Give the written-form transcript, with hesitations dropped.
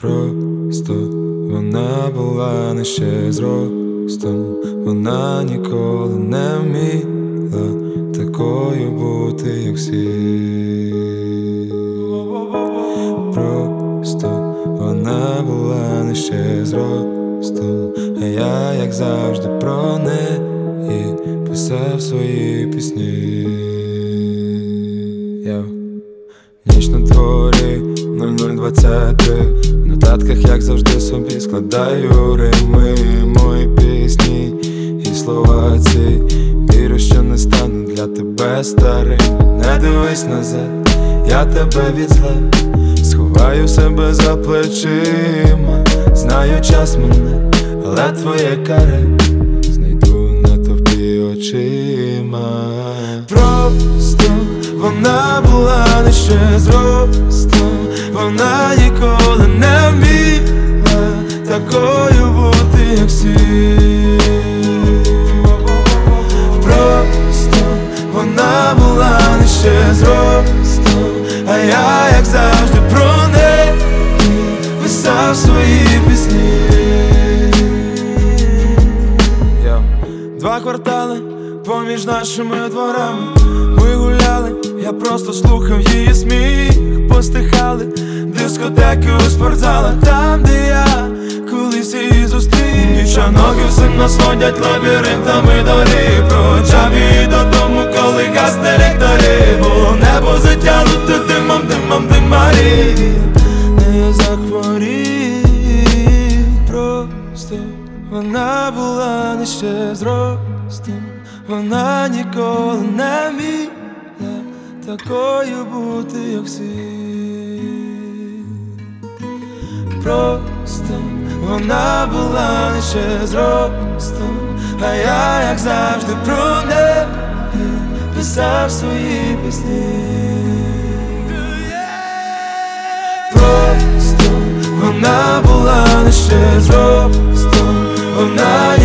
Просто вона була нижче зростом, вона ніколи не вміла такою бути, як всі. Просто вона була нижче зростом, а я, як завжди, про неї писав свої пісні. Ніч на дворі 00:23. В нотатках, як завжди, собі складаю рими, мої пісні і слова ці. Вірю, що не стану для тебе старим. Не дивись назад, я тебе від зла сховаю себе за плечима. Знаю, час мене, але твоє каре знайду на товпі очима. Просто вона була нижче зростом, вона ніколи не вміла такою бути, як всі. Просто вона була нижче зростом, а я, як завжди, про неї писав свої пісні. Два квартали поміж нашими дворами ми гуляли, я просто слухав її сміх. Постихали дискотеки у спортзалах, там, де я колись її зустрів. Нічоноги все нас водять лабіринтами доріг. Проводжав її додому, коли гасне ліхтарі. Було небо затягнуте димом, димом, димарі. Не я захворів. Просто вона була нижче зростом, вона ніколи не вміла такою бути, як всі. Просто вона була нижче зростом, а я, як завжди, про неї писав свої пісні. Просто вона була нижче зростом, вона